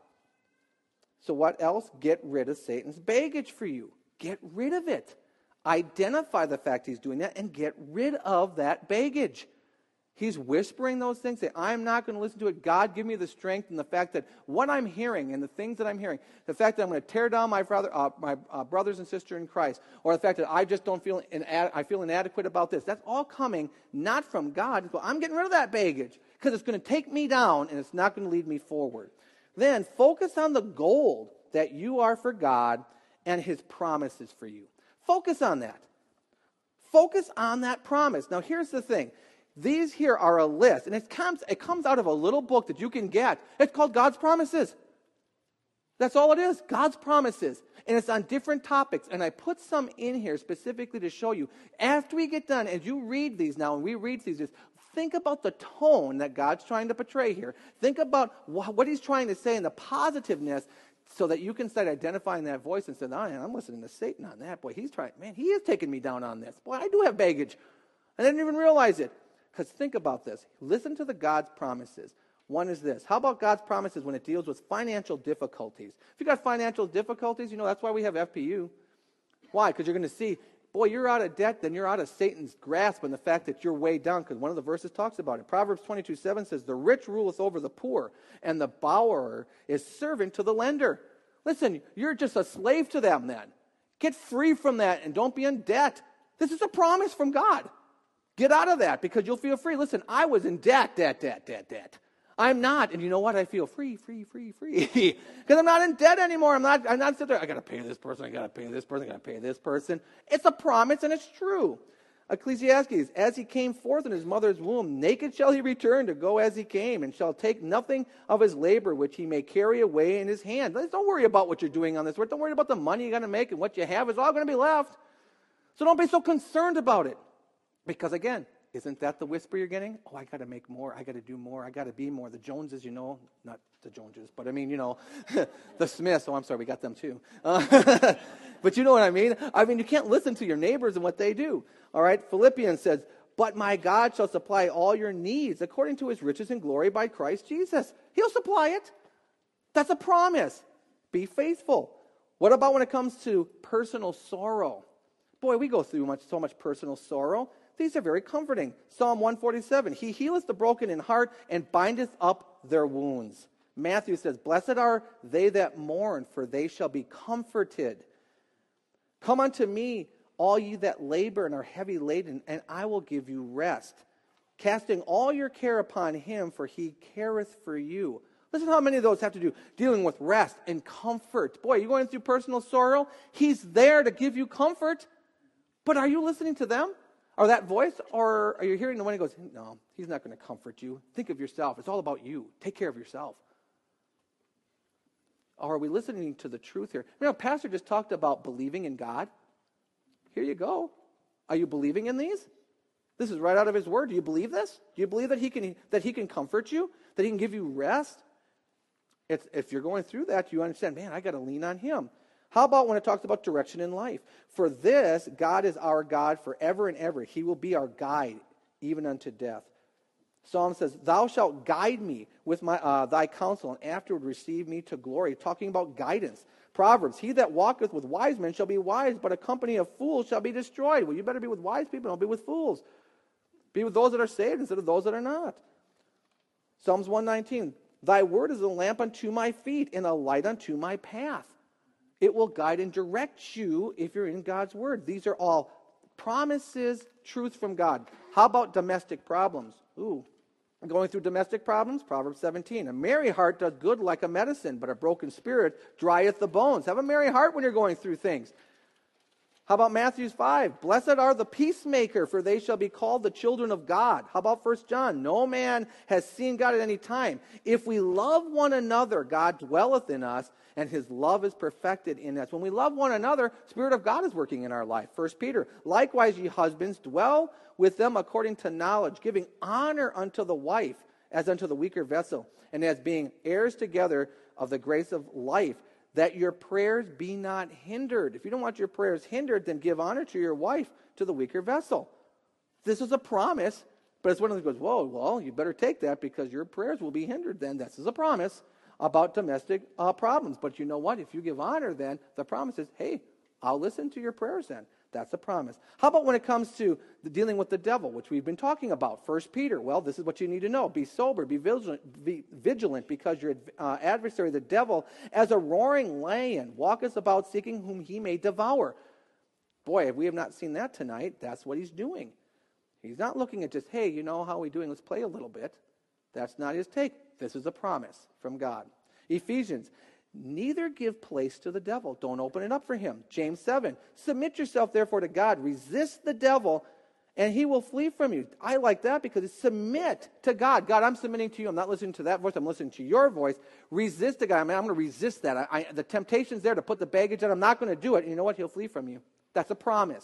So what else? Get rid of Satan's baggage for you. Get rid of it. Identify the fact he's doing that and get rid of that baggage. He's whispering those things. Say, I'm not going to listen to it. God, give me the strength and the fact that what I'm hearing and the things that I'm hearing, the fact that I'm going to tear down my, brother, uh, my uh, brothers and sisters in Christ, or the fact that I just don't feel, inad- I feel inadequate about this, that's all coming not from God. So I'm getting rid of that baggage because it's going to take me down and it's not going to lead me forward. Then focus on the gold that you are for God and his promises for you. Focus on that. Focus on that promise. Now, here's the thing. These here are a list, and it comes, it comes out of a little book that you can get. It's called God's Promises. That's all it is, God's promises. And it's on different topics. And I put some in here specifically to show you. After we get done, as you read these now, and we read these, just think about the tone that God's trying to portray here. Think about wh- what he's trying to say and the positiveness so that you can start identifying that voice and say, oh, man, I'm listening to Satan on that. Boy, he's trying, man, he is taking me down on this. Boy, I do have baggage. I didn't even realize it. Because think about this. Listen to the God's promises. One is this. How about God's promises when it deals with financial difficulties? If you've got financial difficulties, you know, that's why we have F P U. Why? Because you're going to see, boy, you're out of debt, then you're out of Satan's grasp and the fact that you're weighed down, because one of the verses talks about it. Proverbs twenty-two seven says, the rich ruleth over the poor, and the borrower is servant to the lender. Listen, you're just a slave to them then. Get free from that and don't be in debt. This is a promise from God. Get out of that because you'll feel free. Listen, I was in debt, debt, debt, debt, debt. I'm not, and you know what? I feel free, free, free, free, because I'm not in debt anymore. I'm not. I'm not sitting there. I got to pay this person. I got to pay this person. I got to pay this person. It's a promise, and it's true. Ecclesiastes: as he came forth in his mother's womb, naked shall he return to go as he came, and shall take nothing of his labor which he may carry away in his hand. Don't worry about what you're doing on this earth. Don't worry about the money you're going to make and what you have. It's all going to be left. So don't be so concerned about it, because again. Isn't that the whisper you're getting? Oh, I got to make more. I got to do more. I got to be more. The Joneses, you know, not the Joneses, but I mean, you know, the Smiths. Oh, I'm sorry, we got them too. Uh, but you know what I mean? I mean, you can't listen to your neighbors and what they do. All right, Philippians says, but my God shall supply all your needs according to his riches and glory by Christ Jesus. He'll supply it. That's a promise. Be faithful. What about when it comes to personal sorrow? Boy, we go through much, so much personal sorrow. These are very comforting. Psalm one forty-seven, he healeth the broken in heart and bindeth up their wounds. Matthew says, blessed are they that mourn, for they shall be comforted. Come unto me, all ye that labor and are heavy laden, and I will give you rest. Casting all your care upon him, for he careth for you. Listen how many of those have to do dealing with rest and comfort. Boy, you're going through personal sorrow. He's there to give you comfort. But are you listening to them? Or that voice? Or are you hearing the one who goes, no, he's not going to comfort you. Think of yourself. It's all about you. Take care of yourself. Or are we listening to the truth here? You know, Pastor just talked about believing in God. Here you go. Are you believing in these? This is right out of his word. Do you believe this? Do you believe that he can that he can comfort you? That he can give you rest? It's, if you're going through that, you understand, man, I got to lean on him. How about when it talks about direction in life? For this, God is our God forever and ever. He will be our guide, even unto death. Psalm says, thou shalt guide me with my uh, thy counsel, and afterward receive me to glory. Talking about guidance. Proverbs, he that walketh with wise men shall be wise, but a company of fools shall be destroyed. Well, you better be with wise people, don't be with fools. Be with those that are saved instead of those that are not. Psalms one nineteen, thy word is a lamp unto my feet and a light unto my path. It will guide and direct you if you're in God's word. These are all promises, truth from God. How about domestic problems? Ooh, going through domestic problems? Proverbs seventeen. A merry heart does good like a medicine, but a broken spirit drieth the bones. Have a merry heart when you're going through things. How about Matthew five? Blessed are the peacemaker, for they shall be called the children of God. How about First John? No man has seen God at any time. If we love one another, God dwelleth in us, and his love is perfected in us. When we love one another, Spirit of God is working in our life. First Peter, likewise ye husbands, dwell with them according to knowledge, giving honor unto the wife as unto the weaker vessel, and as being heirs together of the grace of life, that your prayers be not hindered. If you don't want your prayers hindered, then give honor to your wife, to the weaker vessel. This is a promise, but it's one of those goes, whoa, well, you better take that because your prayers will be hindered then. This is a promise about domestic uh, problems. But you know what? If you give honor then, the promise is, hey, I'll listen to your prayers then. That's a promise. How about when it comes to the dealing with the devil, which we've been talking about? First Peter, well, this is what you need to know. Be sober, be vigilant, be vigilant because your uh, adversary, the devil, as a roaring lion, walketh about seeking whom he may devour. Boy, if we have not seen that tonight, that's what he's doing. He's not looking at just, hey, you know, how are we doing? Let's play a little bit. That's not his take. This is a promise from God. Ephesians, Neither give place to the devil. Don't open it up for him. James seven, submit yourself therefore to God. Resist the devil, and he will flee from you. I like that because it's submit to God. God, I'm submitting to you. I'm not listening to that voice. I'm listening to your voice. Resist the God. I mean, I'm going to resist that. I, I, the temptation's there to put the baggage on. I'm not going to do it. And you know what? He'll flee from you. That's a promise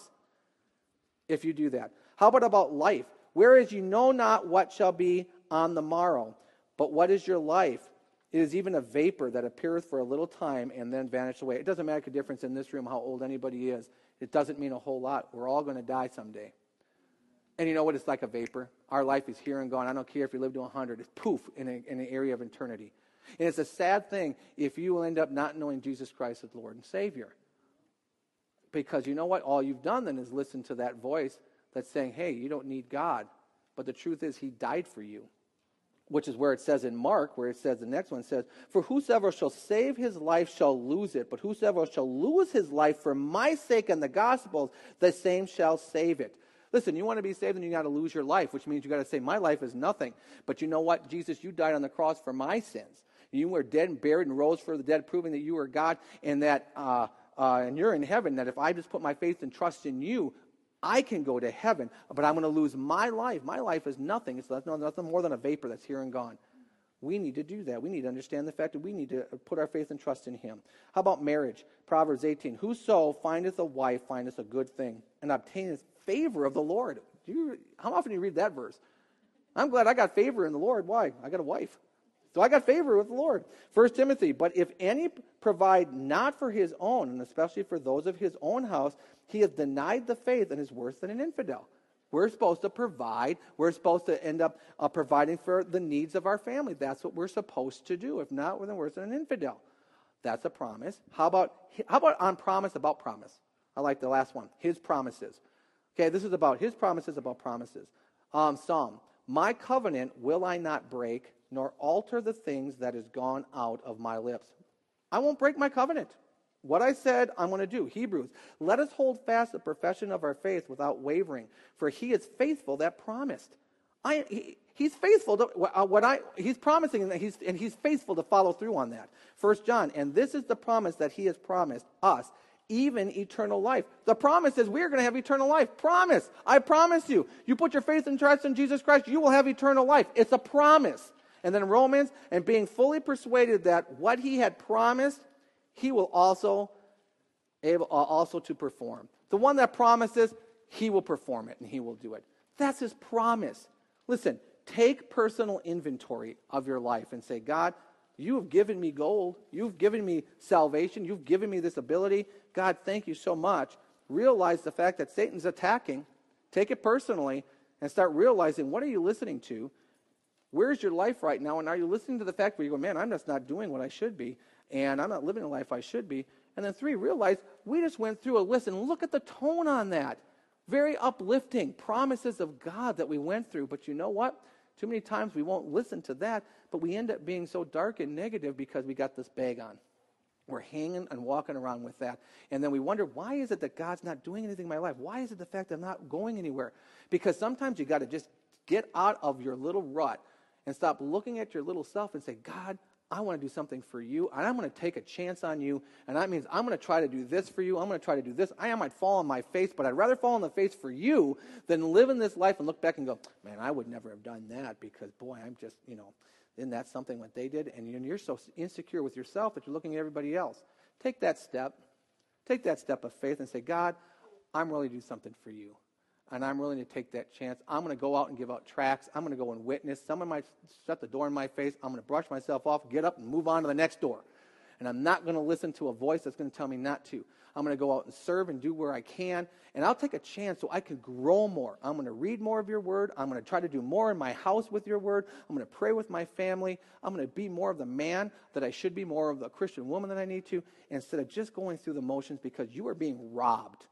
if you do that. How about about life? Whereas you know not what shall be on the morrow, but what is your life? It is even a vapor that appeareth for a little time and then vanisheth away. It doesn't make a difference in this room how old anybody is. It doesn't mean a whole lot. We're all going to die someday. And you know what? It's like a vapor. Our life is here and gone. I don't care if you live to one hundred. It's poof in, a, in an area of eternity. And it's a sad thing if you will end up not knowing Jesus Christ as Lord and Savior. Because you know what? All you've done then is listen to that voice that's saying, hey, you don't need God. But the truth is he died for you. Which is where it says in Mark, where it says, the next one says, for whosoever shall save his life shall lose it, but whosoever shall lose his life for my sake and the gospel's, the same shall save it. Listen, you want to be saved, then you got to lose your life, which means you got to say, my life is nothing. But you know what? Jesus, you died on the cross for my sins. You were dead and buried and rose for the dead, proving that you were God and that uh, uh, and you're in heaven, that if I just put my faith and trust in you, I can go to heaven, but I'm going to lose my life. My life is nothing. It's nothing more than a vapor that's here and gone. We need to do that. We need to understand the fact that we need to put our faith and trust in him. How about marriage? Proverbs eighteen, whoso findeth a wife findeth a good thing and obtaineth favor of the Lord. Do you, how often do you read that verse? I'm glad I got favor in the Lord. Why? I got a wife. So I got favor with the Lord. First Timothy, but if any provide not for his own, and especially for those of his own house, he has denied the faith and is worse than an infidel. We're supposed to provide. We're supposed to end up uh, providing for the needs of our family. That's what we're supposed to do. If not, we're then worse than an infidel. That's a promise. How about how about on promise about promise? I like the last one. His promises. Okay, this is about his promises about promises. Um, Psalm. My covenant will I not break, nor alter the things that is gone out of my lips. I won't break my covenant. What I said, I'm going to do. Hebrews, let us hold fast the profession of our faith without wavering, for he is faithful that promised. I, he, he's faithful to what I, he's promising, and he's, and he's faithful to follow through on that. First John, and this is the promise that he has promised us, even eternal life. The promise is we're going to have eternal life. Promise. I promise you. You put your faith and trust in Jesus Christ, you will have eternal life. It's a promise. And then Romans, and being fully persuaded that what he had promised, he will also able uh, also to perform. The one that promises, he will perform it and he will do it. That's his promise. Listen, take personal inventory of your life and say, God, you have given me gold. You've given me salvation. You've given me this ability. God, thank you so much. Realize the fact that Satan's attacking. Take it personally and start realizing, what are you listening to? Where's your life right now? And are you listening to the fact where you go, man, I'm just not doing what I should be, and I'm not living the life I should be? And then three, realize we just went through a list, and look at the tone on that. Very uplifting promises of God that we went through. But you know what? Too many times we won't listen to that, but we end up being so dark and negative because we got this bag on. We're hanging and walking around with that. And then we wonder, why is it that God's not doing anything in my life? Why is it the fact that I'm not going anywhere? Because sometimes you got to just get out of your little rut and stop looking at your little self and say, God, I want to do something for you, and I'm going to take a chance on you, and that means I'm going to try to do this for you. I'm going to try to do this. I might fall on my face, but I'd rather fall on the face for you than live in this life and look back and go, man, I would never have done that because, boy, I'm just, you know, isn't that something what they did? And you're so insecure with yourself that you're looking at everybody else. Take that step. Take that step of faith and say, God, I'm really do something for you. And I'm willing to take that chance. I'm going to go out and give out tracts. I'm going to go and witness. Someone might shut the door in my face. I'm going to brush myself off, get up, and move on to the next door. And I'm not going to listen to a voice that's going to tell me not to. I'm going to go out and serve and do where I can. And I'll take a chance so I can grow more. I'm going to read more of your word. I'm going to try to do more in my house with your word. I'm going to pray with my family. I'm going to be more of the man that I should be, more of the Christian woman that I need to, instead of just going through the motions, because you are being robbed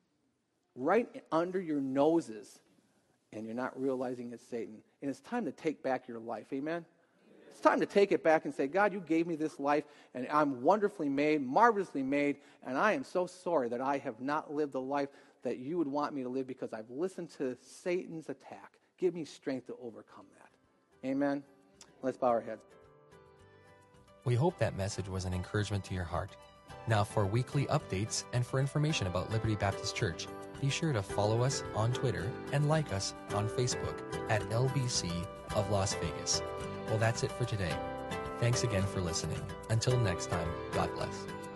right under your noses, and you're not realizing it's Satan. And it's time to take back your life. Amen? It's time to take it back and say, God, you gave me this life, and I'm wonderfully made, marvelously made, and I am so sorry that I have not lived the life that you would want me to live because I've listened to Satan's attack. Give me strength to overcome that. Amen? Let's bow our heads. We hope that message was an encouragement to your heart. Now, for weekly updates and for information about Liberty Baptist Church, be sure to follow us on Twitter and like us on Facebook at L B C of Las Vegas. Well, that's it for today. Thanks again for listening. Until next time, God bless.